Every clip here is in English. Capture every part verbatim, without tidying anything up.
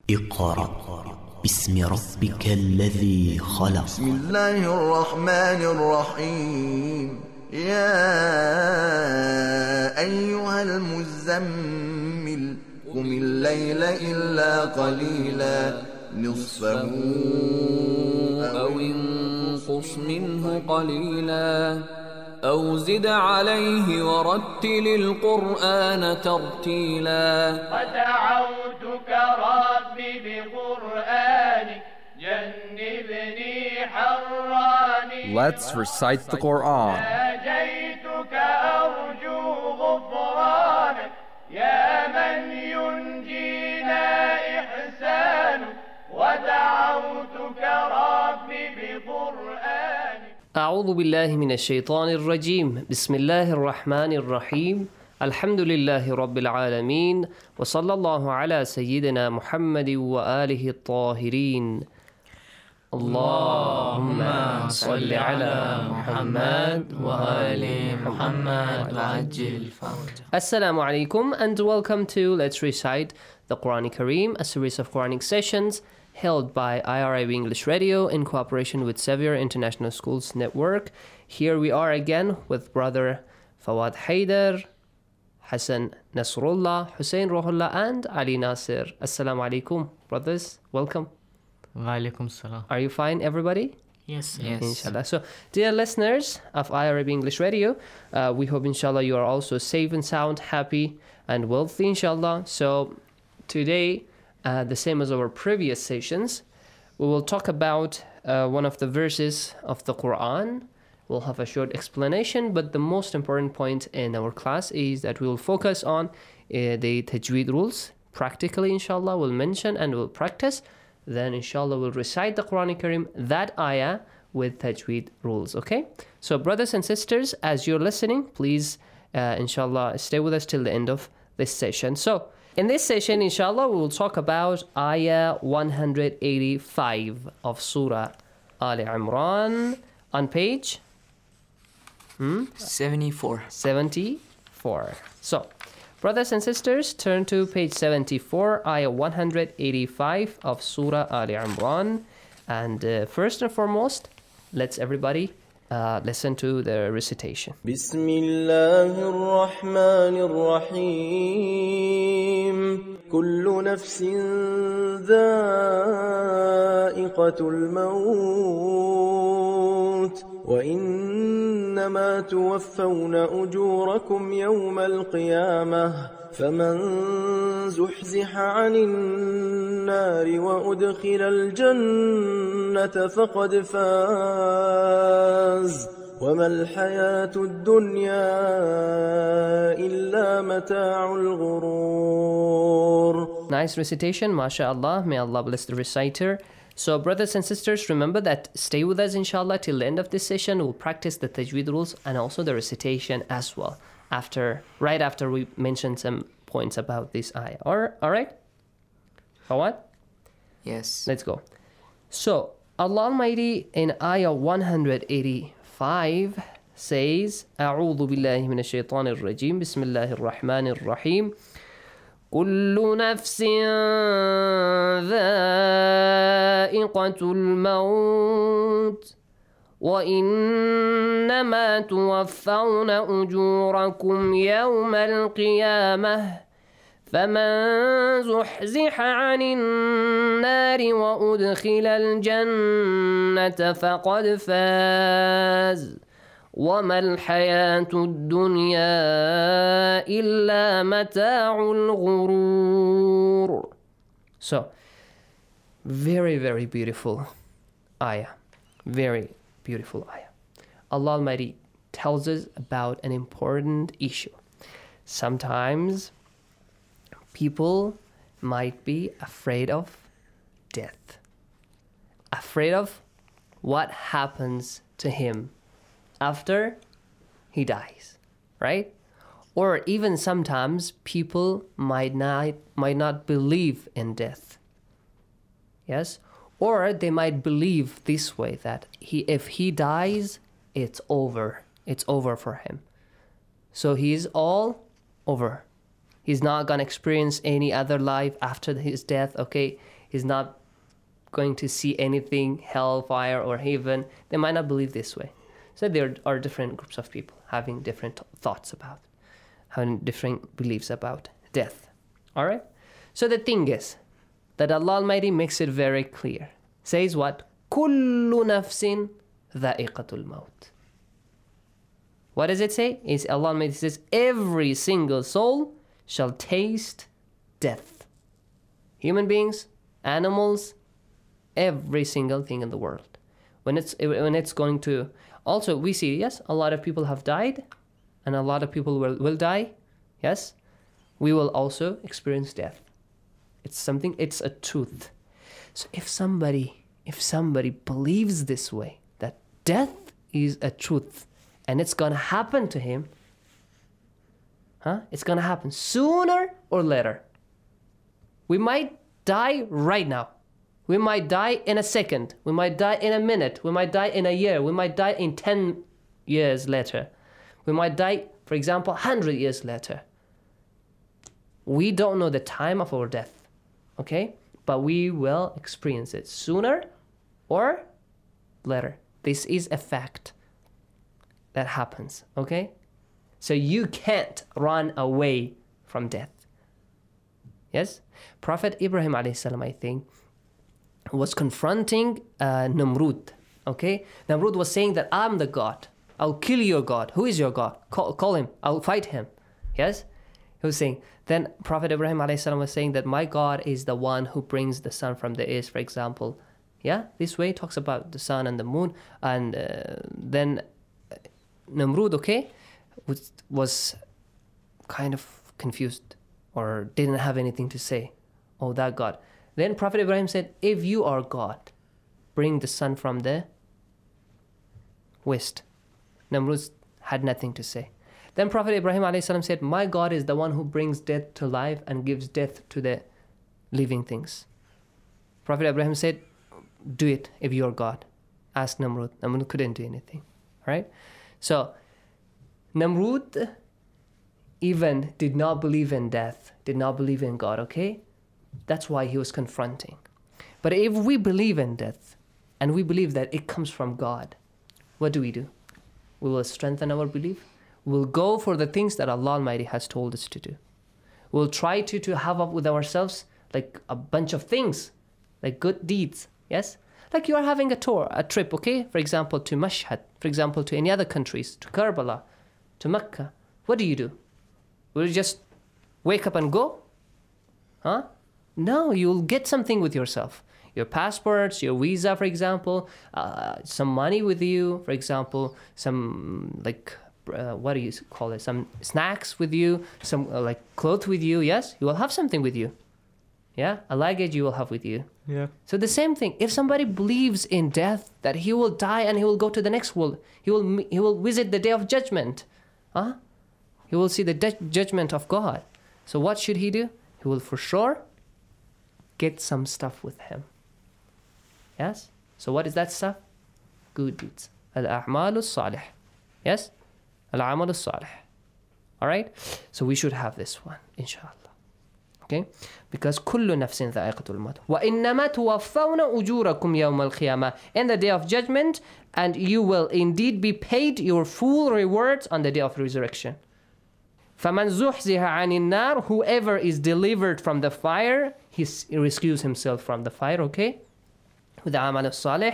اقرأ باسم ربك الذي خلق. بسم الله الرحمن الرحيم. يا أيها المزمل قم الليل إلا قليلا نصفه أو انقص منه قليلا أو زد عليه ورتل القرآن ترتيلا. ودعوتك ربي بقرآنك جنبني حراني. Let's recite the Quran. ناجيتك أرجو غفرانك يا من ينجينا إحسانك. ودعوتك ربي بقرآنك. أعوذ بالله من الشيطان الرجيم. بسم الله الرحمن الرحيم. الحمد لله رب العالمين وصلى الله على سيدنا محمد وآله الطاهرين. اللهم صل على محمد وآل محمد وعجل فرجه. Assalamu alaikum and welcome to Let's Recite the Quran Kareem, a series of Quranic sessions held by I R I B English Radio in cooperation with Xavier International Schools Network. Here we are again with brother Fawad Haider, Hassan Nasrullah, Hussein Rohullah and Ali Nasir. Assalamu alaikum, brothers. Welcome. Wa alaikum salam. Are you fine, everybody? Yes, yes. Inshallah. So, dear listeners of I R I B English Radio, uh, we hope, inshallah, you are also safe and sound, happy and wealthy, inshallah. So, today, uh, the same as our previous sessions, we will talk about uh, one of the verses of the Quran. We'll have a short explanation, but the most important point in our class is that we will focus on uh, the tajweed rules. Practically, inshallah, we'll mention and we'll practice. Then, inshallah, we'll recite the Quran Kareem, that ayah, with tajweed rules, okay? So, brothers and sisters, as you're listening, please, uh, inshallah, stay with us till the end of this session. So, in this session, inshallah, we will talk about ayah one hundred eighty-five of Surah Al Imran on page hmm? seventy-four. seventy-four. So, brothers and sisters, turn to page seventy-four, ayah one hundred eighty-five of Surah Al Imran. And uh, first and foremost, let's everybody uh, listen to the recitation. بسم الله الرحمن الرحيم. كل نفس ذائقة الموت وإنما توفون أجوركم يوم القيامة فمن زحزح عن النار وأدخل الجنة فقد فاز وما الحياة الدنيا إلا متاع الغرور. Nice recitation, mashallah. May Allah bless the reciter. So, brothers and sisters, remember that stay with us, inshallah, till the end of this session. We'll practice the tajweed rules and also the recitation as well, after, right after we mention some points about this ayah. All right? Fawad? Yes. Let's go. So, Allah Almighty in ayah one hundred eighty-five says, أعوذ بالله من الشيطان الرجيم بسم الله الرحمن الرحيم. كل نفس ذائقة الموت وإنما توفون أجوركم يوم القيامة فمن زحزح عن النار وأدخل الجنة فقد فاز وما الحياة الدنيا إلا متاع الغرور. So, very, very beautiful ayah. Very beautiful ayah. Allah Almighty tells us about an important issue. Sometimes people might be afraid of death. Afraid of what happens to him after he dies, right? Or even sometimes people might not might not believe in death. Yes? Or they might believe this way, that he if he dies, it's over. It's over for him. So he's all over. He's not going to experience any other life after his death, okay? He's not going to see anything, hellfire or heaven. They might not believe this way. So there are different groups of people having different thoughts about, having different beliefs about death. All right? So the thing is that Allah Almighty makes it very clear. Says what? كُلُّ نَفْسٍ ذَائِقَةُ الْمَوْتِ. What does it say? Is Allah Almighty says, every single soul shall taste death. Human beings, animals, every single thing in the world. When it's when it's going to... Also, we see, yes, a lot of people have died, and a lot of people will, will die. Yes? We will also experience death. It's something, it's a truth. So if somebody, if somebody believes this way, that death is a truth, and it's going to happen to him, huh? It's going to happen sooner or later. We might die right now. We might die in a second. We might die in a minute. We might die in a year. We might die in ten years later. We might die, for example, one hundred years later. We don't know the time of our death, okay? But we will experience it sooner or later. This is a fact that happens, okay? So you can't run away from death. Yes? Prophet Ibrahim alayhi salam, I think, was confronting uh, Namrud, okay? Namrud was saying that I'm the God. I'll kill your God. Who is your God? Call, call him. I'll fight him. Yes? He was saying, then Prophet Ibrahim alayhi salam was saying that my God is the one who brings the sun from the east, for example. Yeah? This way it talks about the sun and the moon. And uh, then Namrud, okay, was, was kind of confused or didn't have anything to say. Oh, that God. Then Prophet Ibrahim said, if you are God, bring the sun from the west. Namrud had nothing to say. Then Prophet Ibrahim alayhi salam said, my God is the one who brings death to life and gives death to the living things. Prophet Ibrahim said, do it if you're God. Ask Namrud. Namrud couldn't do anything. Right? So, Namrud even did not believe in death, did not believe in God, okay? That's why he was confronting. But if we believe in death, and we believe that it comes from God, what do we do? We will strengthen our belief. We'll go for the things that Allah Almighty has told us to do. We'll try to, to have up with ourselves like a bunch of things, like good deeds, yes? Like you are having a tour, a trip, okay? For example, to Mashhad, for example, to any other countries, to Karbala, to Mecca. What do you do? Will you just wake up and go? Huh? No, you'll get something with yourself. Your passports, your visa, for example, uh, some money with you, for example, some like, uh, what do you call it? Some snacks with you, some uh, like clothes with you, yes? You will have something with you. Yeah? A luggage you will have with you. Yeah. So the same thing, if somebody believes in death, that he will die and he will go to the next world, he will he will visit the day of judgment. Huh? He will see the de- judgment of God. So what should he do? He will for sure get some stuff with him. Yes? So what is that stuff? Good deeds. Al-a'mal al-salih. Yes? Al-amal al-salih. Alright? So we should have this one, inshallah. Okay? Because كُلُّ نَفْسٍ ذَائِقَةُ الْمَوْتِ وَإِنَّمَا تُوَفَّوْنَ أُجُورَكُمْ يَوْمَ الْقِيَامَةِ In the day of judgment, and you will indeed be paid your full rewards on the day of resurrection. فَمَنْ زُحْزِهَ عَنِ النَّارِ Whoever is delivered from the fire, he rescues himself from the fire, okay? With the amal al-salih.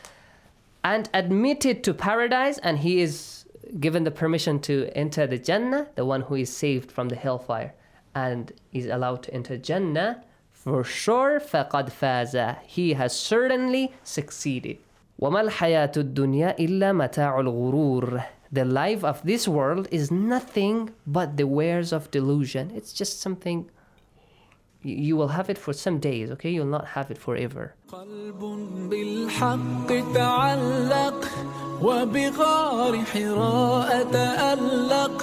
And admitted to paradise, and he is given the permission to enter the Jannah, the one who is saved from the hellfire, and is allowed to enter Jannah, for sure, فَقَدْ فَازَ He has certainly succeeded. وَمَا الْحَيَاةُ الدُّنْيَا إِلَّا مَتَاعُ الْغُرُورِ The life of this world is nothing but the wares of delusion. It's just something, you will have it for some days, okay? You will not have it forever. قلب بالحق تعلق وبغار حراء تألق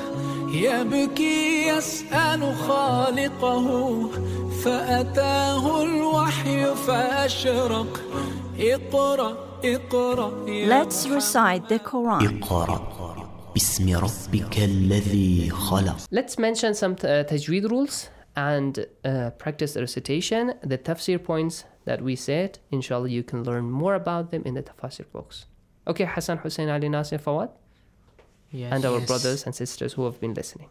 يبكي يسأل خالقه فأتاه الوحي فأشرق اقرأ اقرأ Let's recite the Quran. اقرأ باسم ربك الذي خلق. Let's mention some uh, tajweed rules and uh, practice the recitation, the tafsir points that we said, inshallah, you can learn more about them in the tafsir books. Okay, Hassan, Hussein, Ali, Nasir, Fawad? Yes. And our Yes. brothers and sisters who have been listening.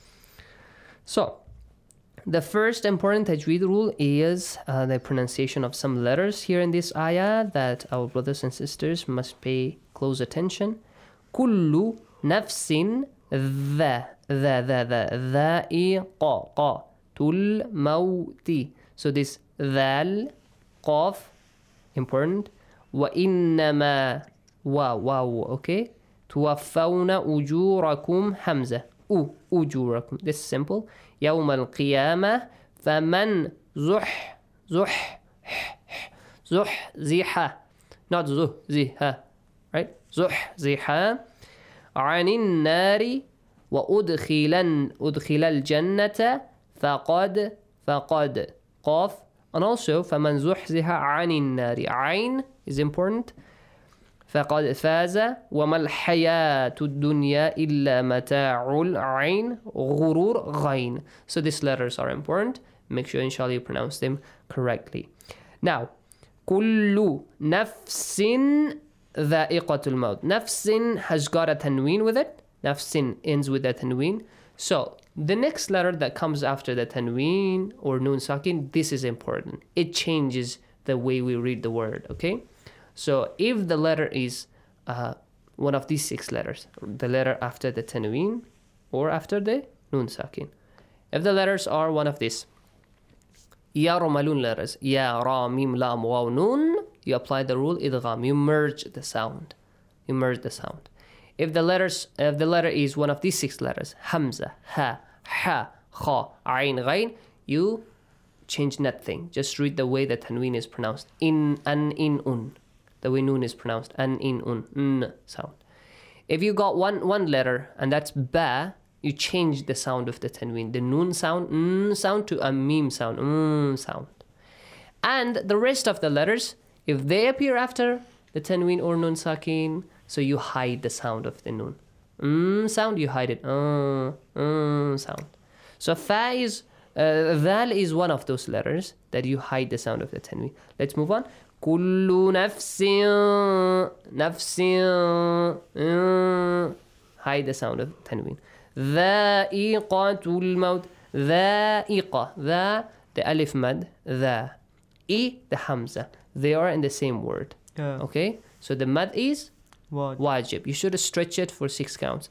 So, the first important tajweed rule is uh, the pronunciation of some letters here in this ayah that our brothers and sisters must pay close attention. Kullu nafsin dha, dha, dha, dha, dha'iqa, qa, tul mawti. So this dhal, qaf, important. Wa innama, wa, wa, okay. Tuwaffawna ujurakum, hamza. U, ujurakum. This is simple. يوم القيامة فمن زح زح زح زيحة not زه زيها right زح زيحة عن النار وأدخل أدخل الجنة فقد فقد قاف and also فمن زحزح عن النار عين is important فقد فاز وما الحياة الدنيا إلا متاع العين غرور غين. So these letters are important. Make sure inshallah you pronounce them correctly. Now, كل نفس ذائقة الموت. نفس has got a tanween with it. نفس ends with a tanween. So the next letter that comes after the tanween or nun sakin, this is important. It changes the way we read the word, okay? So if the letter is uh, one of these six letters, the letter after the tanween or after the nun sakin. If the letters are one of these, ya romalun letters, ya ra mim lam waw nun, you apply the rule idgham. You merge the sound. You merge the sound. If the letters, if the letter is one of these six letters, hamza, ha, ha, kha, ayn, ghayn, you change nothing. Just read the way the tanween is pronounced. In, an, in, un. The way noon is pronounced, an, in, un, n sound. If you got one one letter, and that's ba, you change the sound of the tanween. The noon sound, n sound, to a meme sound, mm sound. And the rest of the letters, if they appear after the tanween or nun sakin, so you hide the sound of the noon. Mm sound, you hide it, mm, mm sound. So fa is, uh, dhal is one of those letters that you hide the sound of the tanween. Let's move on. كل نفس نفس hide the sound of tanween. ذائقة الموت ذائقة ذا the alif mad ذا I the hamza, they are in the same word. Yeah. Okay, so the mad is Wajib. wajib. You should stretch it for six counts.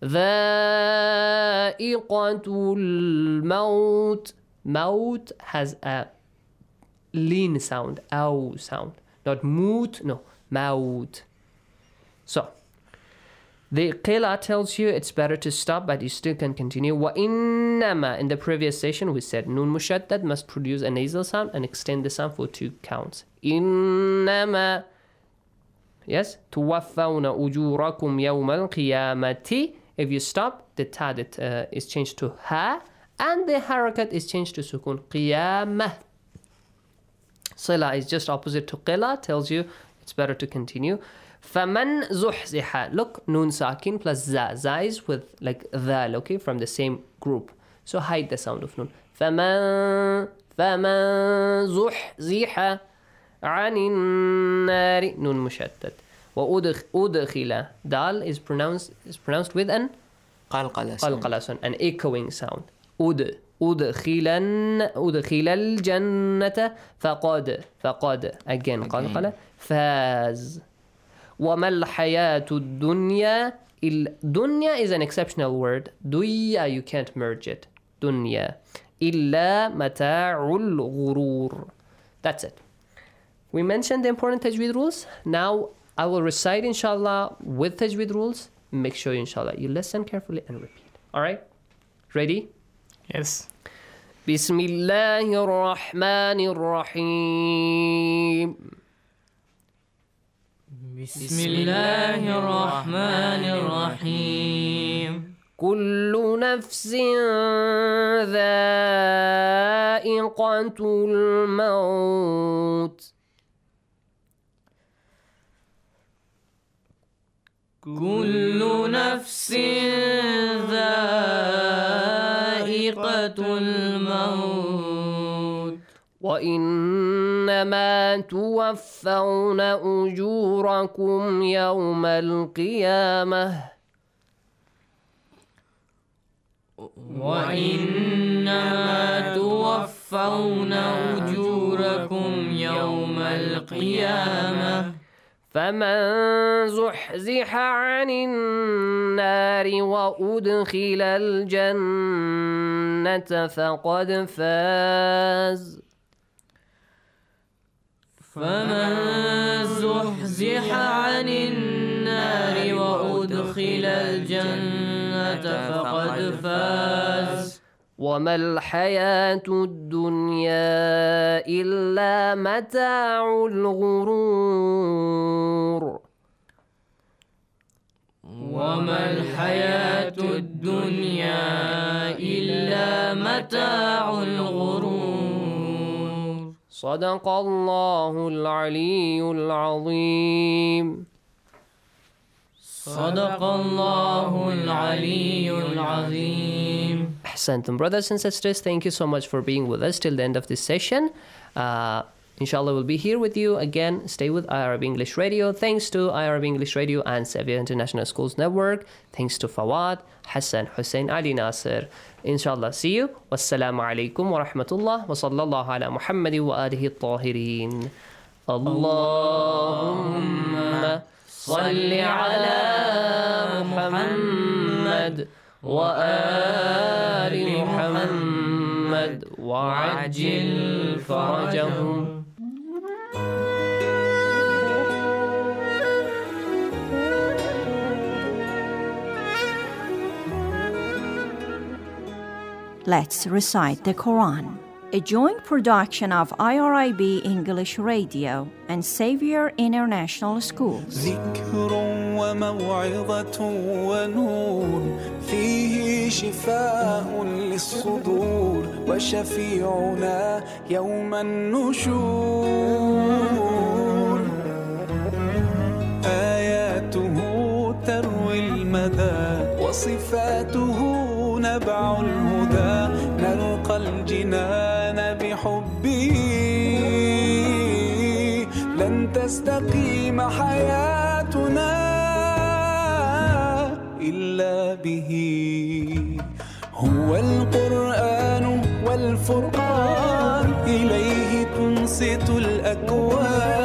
ذائقة الموت. Maut has a lean sound, ow sound, not moot, no, maut. So, the qila tells you it's better to stop, but you still can continue. Wa innama, in the previous session we said nun mushaddad must produce a nasal sound and extend the sound for two counts. Innama, yes, tuwaffawna ujurakum yawmal qiyamati. If you stop, the ta that, uh, is changed to ha, and the harakat is changed to sukun. Qiyamah. Sila is just opposite to qila, tells you it's better to continue. Faman zuhziha. Look, nun sakin plus za. Za is with like dhal, okay, from the same group. So hide the sound of nun. Faman, faman zuhziha anin nari. Nun mushaddad. Wa udkhila. Dal is pronounced is pronounced with an qalqala qalqala, an echoing sound. Ud. أدخلن أدخل الجنة فقد فقد again قلقلة فاز وما الحياة الدنيا الدنيا is an exceptional word. دنيا you can't merge it. دنيا إلا متاع الغرور. That's it. We mentioned the important tajweed rules. Now I will recite inshallah with tajweed rules. Make sure inshallah you listen carefully and repeat. Alright? Ready? Yes. بسم الله الرحمن الرحيم بسم الله الرحمن الرحيم كل نفس ذائقة الموت كل نفس ذائقة الموت وإنما توفون أجوركم يوم القيامة وإنما توفون أجوركم يوم القيامة فمن زحزح عن النار وأدخل الجنة فقد فاز فمن زحزح عن النار وأدخل الجنة فقد فاز وما الحياة الدنيا إلا متاع الغرور وما الحياة الدنيا إلا متاع الغرور صدق الله العلي العظيم صدق الله العلي العظيم. Ahsantum, brothers and sisters, thank you so much for being with us till the end of this session. Uh, inshallah, we'll be here with you again. Stay with I Arab English Radio. Thanks to I Arab English Radio and Sevilla International Schools Network. Thanks to Fawad, Hassan, Hussein, Ali Nasir. Inshallah, see you. Wassalamu alaikum wa rahmatullah wa sallallahu ala Muhammadi wa alihi at-tahirin. Allahumma salli ala Muhammad وآل محمد وعجل فرجهم. Let's recite the Quran. A joint production of I R I B English Radio and Xavier International Schools. ذكر وموعظة ونور فيه شفاء للصدور وشفيعنا يوم النشور آياته تروي المدى وصفاته نبع الهدى نلقى الجنان بحبه لن تستقيم حياتنا إلا به هو القرآن والفرقان إليه تنصت الأكوان